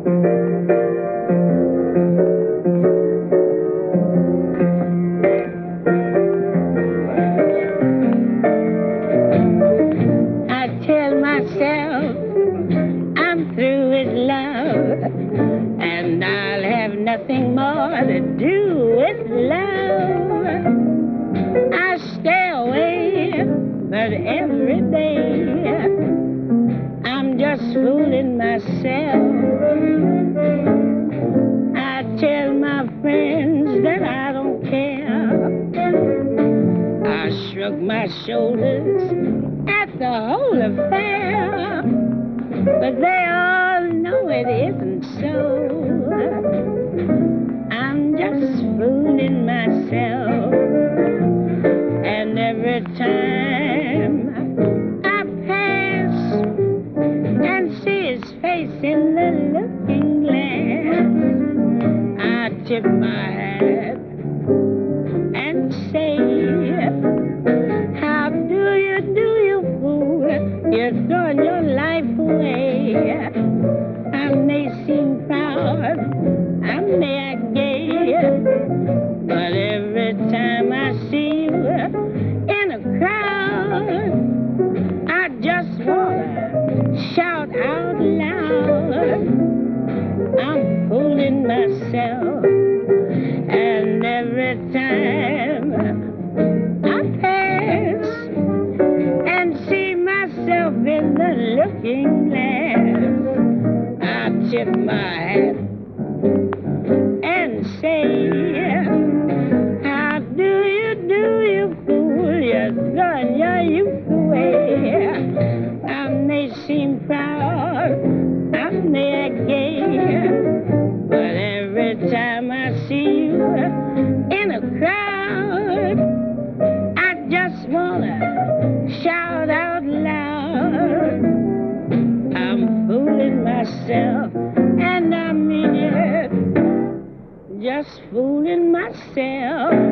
I tell myself I'm through with love, and I'll have nothing more to do with love. I stay away, but every day I'm just fooling myself. I tell my friends that I don't care. I shrug my shoulders at the whole affair, but they all know it isn't so. I'm just fooling myself, and every time I pass and see his face in the looking glass, I tip my hat and say, how do, you fool? You're throwing your life away. I may seem proud, I may act gay, but every time I see you in a crowd, I just wanna shout out loud. I'm fooling myself, and every time I pass and see myself in the looking glass, I tip my hat and say, how do, you fool? You're throwing your youth away. I may seem proud, I may act gay, but every time I see you in a crowd, I just wanna shout out loud. I'm fooling myself, and I mean it, just fooling myself.